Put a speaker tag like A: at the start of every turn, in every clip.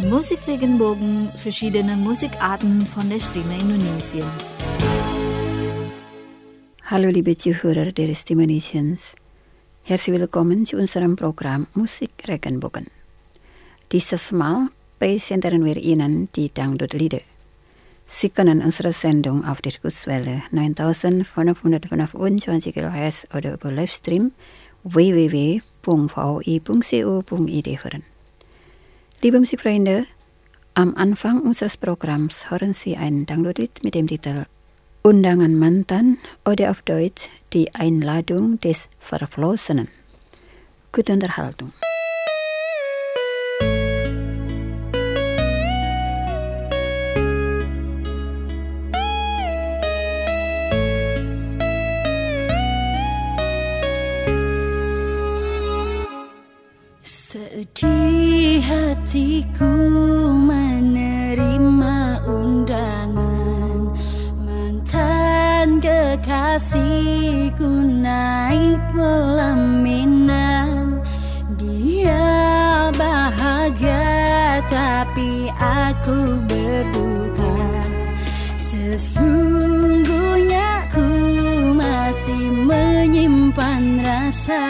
A: Musikregenbogen, verschiedene Musikarten von der Stimme Indonesiens.
B: Hallo liebe Zuhörer der Stimme Indonesiens. Herzlich willkommen zu unserem Programm Musikregenbogen. Dieses Mal präsentieren wir Ihnen die Dangdut-Lieder. Sie können unsere Sendung auf der Kurzwelle 9525 kHz oder über Livestream www.vi.co.id hören. Liebe Musikfreunde, am Anfang unseres Programms hören Sie ein Dangdut-Lied mit dem Titel Undangan Mantan oder auf Deutsch die Einladung des Verflossenen. Gute Unterhaltung.
C: Sedih hatiku menerima undangan mantan kekasihku naik pelaminan. Dia bahagia tapi aku berduka. Sesungguhnya ku masih menyimpan rasa.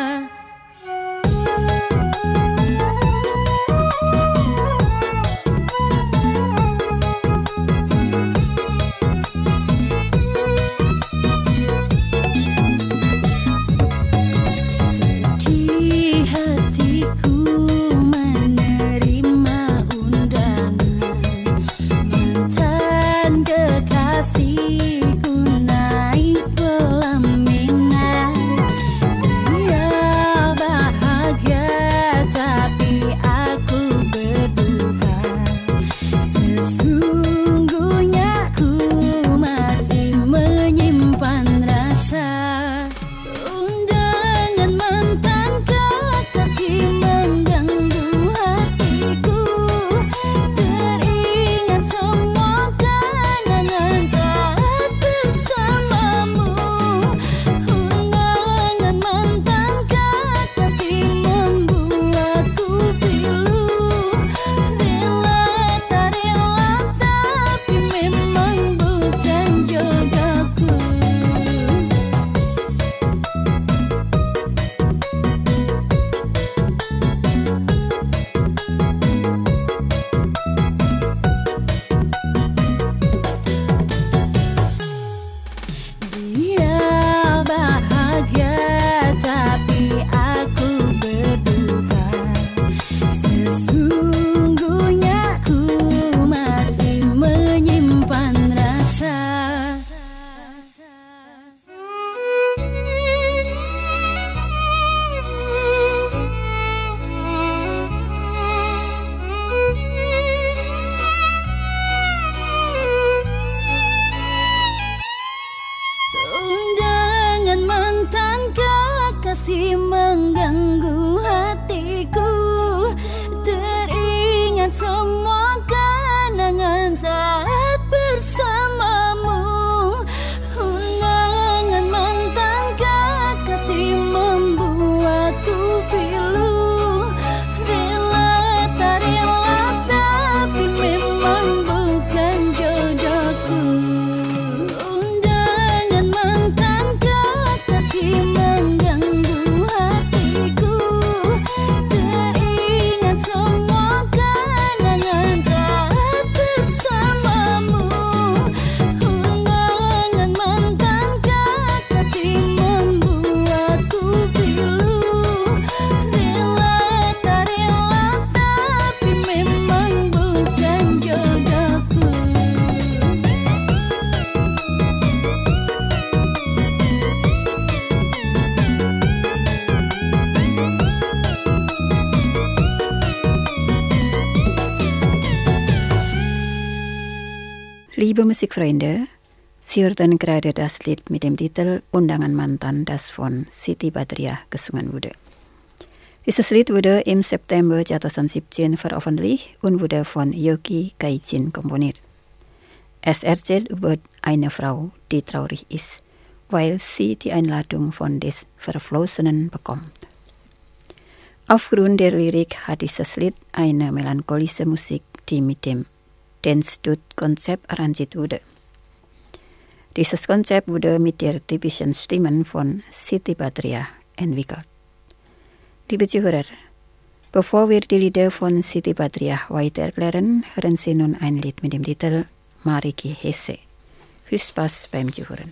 C: Masih mengganggu hatiku, teringat semua kenangan saat bersamamu. Undangan mantan kekasih membuatku pilu. Rela tak rela tapi memang bukan jodohku. Undangan mantan kekasih
B: Liebe Musikfreunde, Sie hörten gerade das Lied mit dem Titel Undangan Mantan, das von Siti Badriah gesungen wurde. Dieses Lied wurde im September 2017 veröffentlicht und wurde von Yogi Kaijin komponiert. Es erzählt über eine Frau, die traurig ist, weil sie die Einladung von des Verflossenen bekommt. Aufgrund der Lyrik hat dieses Lied eine melancholische Musik, die mit dem Dance-Dut-Konzept arrangiert wurde. Dieses Konzept wurde mit der typischen Stimmen von Siti Badriah entwickelt. Liebe Zuhörer, bevor wir die Lieder von Siti Badriah weiter erklären, hören Sie nun ein Lied mit dem Titel Mariki Hesse. Viel Spaß beim Zuhören.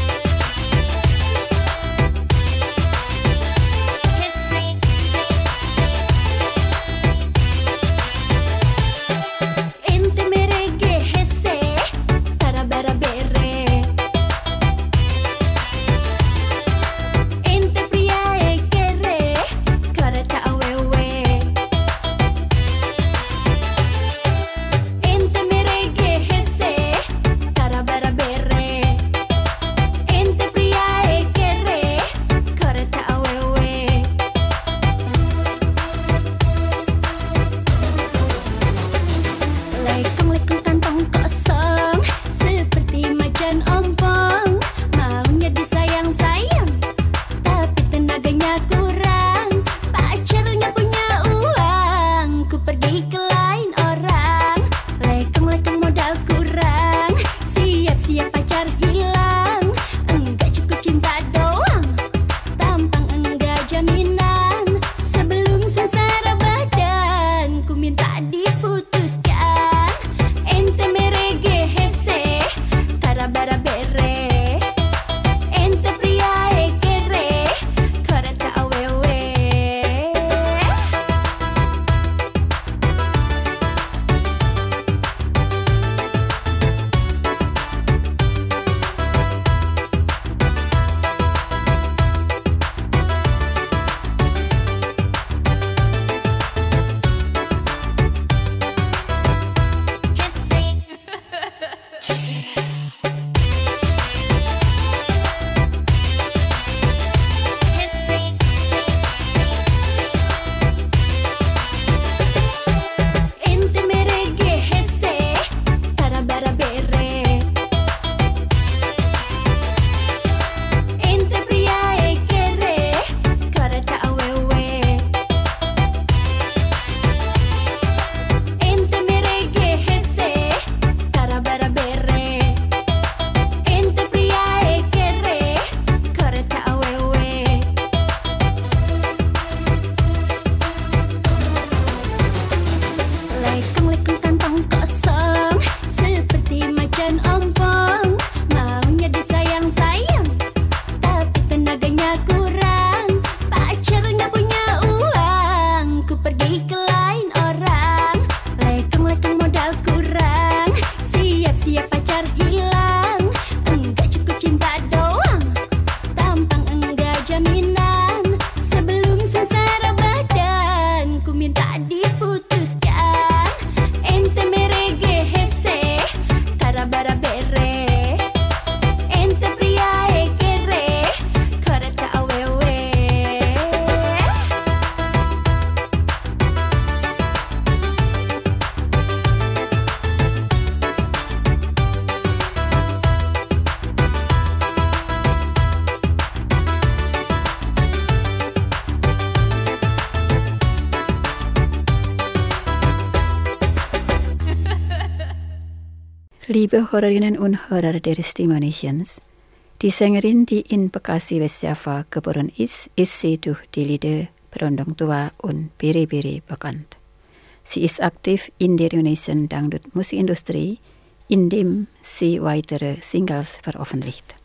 B: Liebe Hörerinnen und Hörer der Stimme Nations, die Sängerin, die in Bekasi, West Java geboren ist sie durch die Lieder Berondong Tua und Biri-Biri bekannt. Sie ist aktiv in der Indonesian Dangdut-Musikindustrie, indem sie weitere Singles veröffentlicht.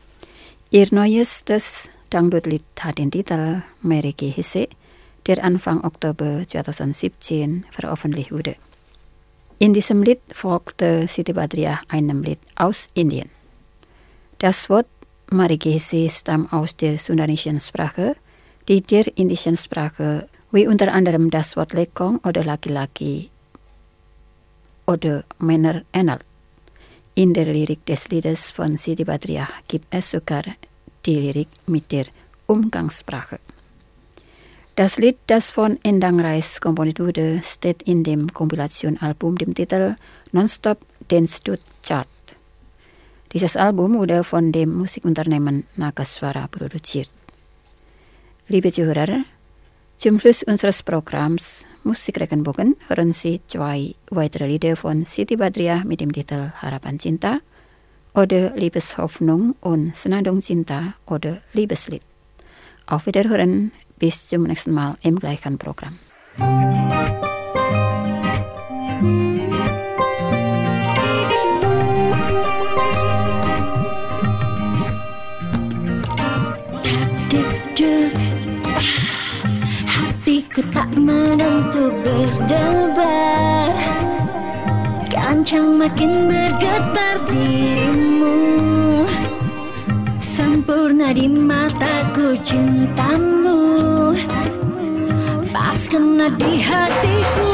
B: Ihr neuestes Dangdut-Lied hat den Titel Mariki Hesse, der Anfang Oktober 2017 veröffentlicht wurde. In diesem Lied folgte Siti Badriah einem Lied aus Indien. Das Wort Mariki Hesse stammt aus der sundanischen Sprache, die der indischen Sprache wie unter anderem das Wort Lekong oder Laki-Laki oder Männer ähnelt. In der Lyrik des Liedes von Siti Badriah gibt es sogar die Lyrik mit der Umgangssprache. Das Lied, das von Endang Rais komponiert wurde, steht in dem Kompilationalbum dem Titel Nonstop Dance Dut Chart. Dieses Album wurde von dem Musikunternehmen Nagaswara produziert. Liebe Zuhörer, Zum Schluss unseres Programms Musikregenbogen hören Sie 2 weitere Lieder von Siti Badriah mit dem Titel Harapan Cinta oder Liebeshoffnung und Senandung Cinta oder Liebeslied. Auf Wiederhören, bis zum nächsten Mal im gleichen Programm.
C: Hatiku tak menentu berdebar, kancang makin bergetar dirimu. Sempurna di mataku cintamu, pas kena di hatiku.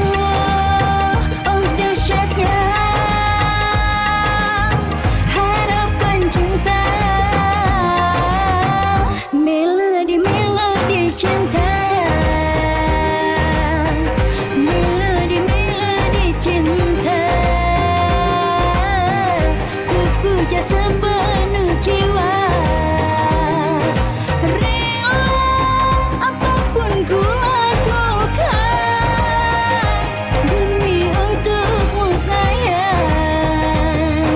C: Oh dahsyatnya harapan cinta, melodi cinta, melodi cinta. Ku puja sepenuh jiwa, rela apapun ku lakukan demi untukmu sayang.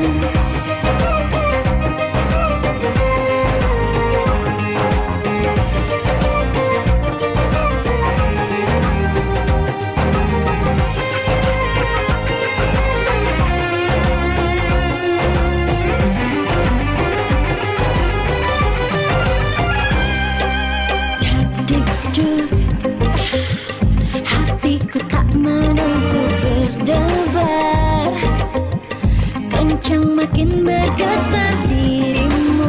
C: Dik-dik, hatiku tak menentu berdebar, kencang makin bergetar dirimu.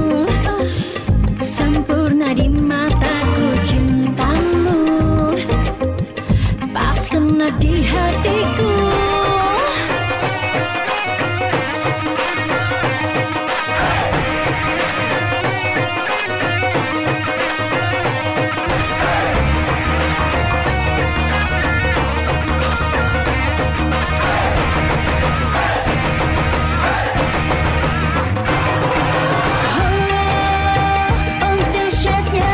C: Sempurna di mataku cintamu, pas kena di hatiku. Oh dahsyatnya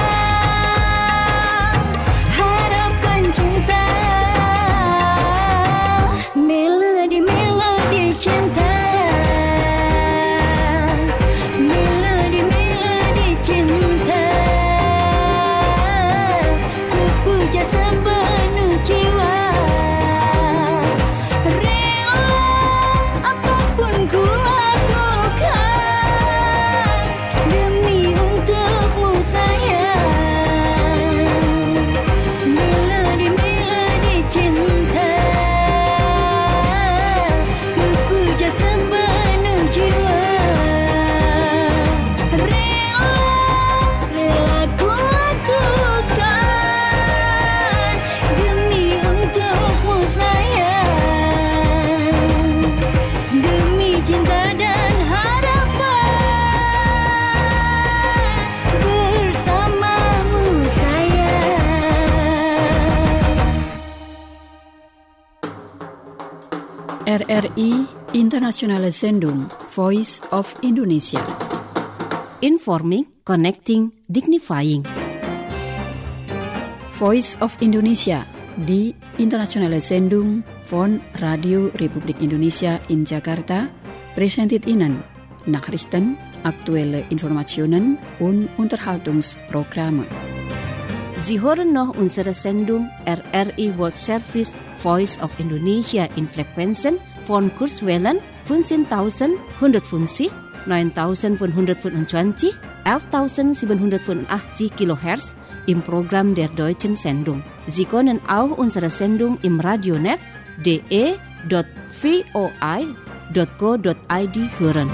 C: harapan cinta, melodi cinta, melodi cinta. Ku puja sepenuh jiwa, rela apapun ku lakukan demi untukmu sayang. Melodi cinta, ku puja sepenuh jiwa, rela ku lakukan demi untukmu sayang. Demi cinta dan harapan bersamamu sayang.
B: RRI Internationale Sendung Voice of Indonesia.
D: Informing, connecting, dignifying.
B: Voice of Indonesia, die internationale Sendung von Radio Republik Indonesia in Jakarta, präsentiert Ihnen Nachrichten, aktuelle Informationen und Unterhaltungsprogramme.
D: Sie hören noch unsere Sendung RRI World Service Voice of Indonesia in Frequenzen von Kurzwellen 15.150, 9.525, 11.785 kHz im Programm der Deutschen Sendung. Sie können auch unsere Sendung im Radionet de.voi.co.id hören.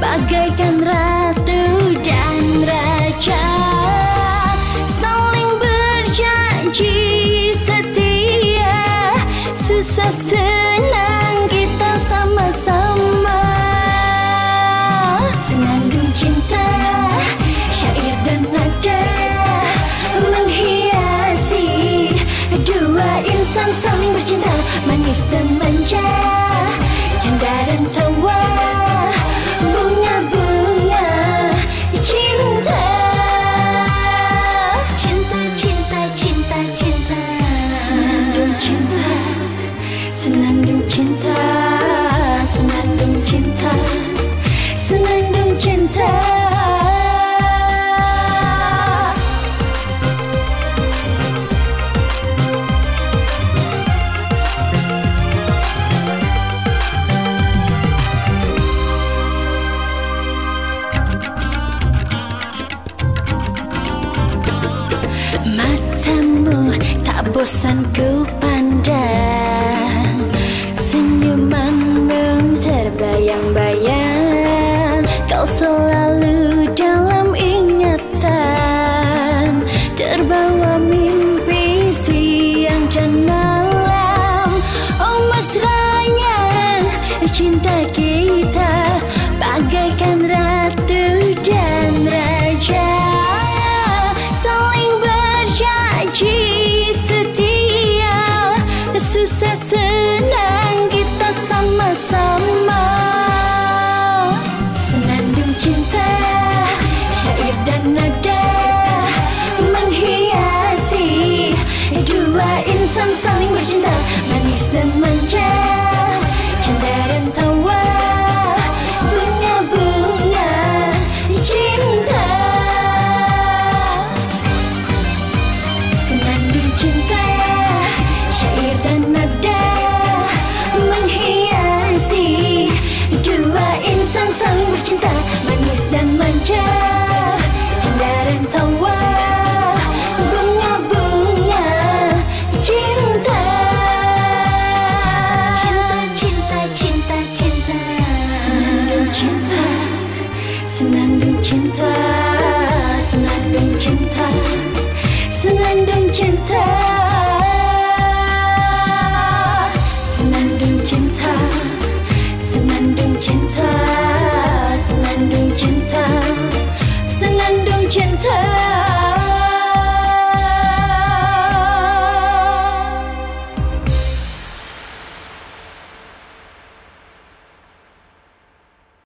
C: bagaikan ratu dan raja, saling berjanji setia, susah senang kita sama-sama. Senandung cinta, syair dan nada menghiasi dua insan saling bercinta, manis dan manja, canda dan tawa, bunga-bunga cinta. Cinta, cinta, cinta, cinta. Senandung cinta, senandung cinta, senandung cinta, senandung cinta. Matamu tak bosan ku pandang, senyumanmu terbayang-bayang, kau selalu dalam ingatan, terbawa mimpi siang dan malam. Oh mesranya cinta kita.